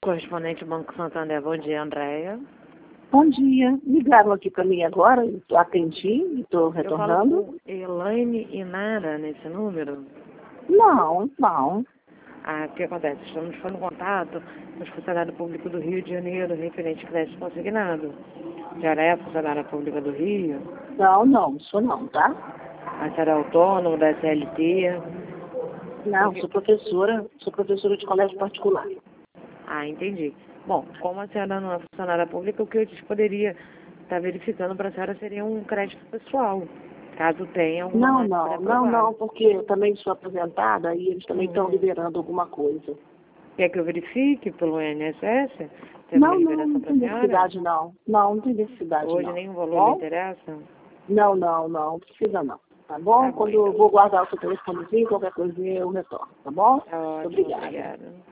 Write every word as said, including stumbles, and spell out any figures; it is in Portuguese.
Correspondente Banco Santander, bom dia, Andréia. Bom dia. Ligaram aqui para mim agora, eu atendi e estou retornando. Eu falo com Elaine Inara nesse número? Não, não. Ah, o que acontece? Estamos falando contato com o funcionário público do Rio de Janeiro, referente a crédito consignado. Já é funcionária pública do Rio? Não, não, sou não, tá? A senhora é autônoma, da C L T? Não, Porque... sou professora, sou professora de colégio particular. Ah, entendi. Bom, como a senhora não é funcionária pública, o que eu te poderia estar verificando para a senhora seria um crédito pessoal, caso tenha alguma Não, máquina não, não, não, porque eu também sou aposentada e eles também estão Uhum. liberando alguma coisa. Quer que eu verifique pelo I N S S? Tem Não, alguma não, liberação não para tem a senhora? necessidade não. Não, não tem necessidade Hoje não. nenhum valor lhe Bom? interessa? Não, não, não, precisa não. Tá bom? Tá bom, Quando eu então. vou guardar o seu telefonezinho, qualquer coisinha eu retorno, tá bom? Tá ótimo, Obrigada. obrigada.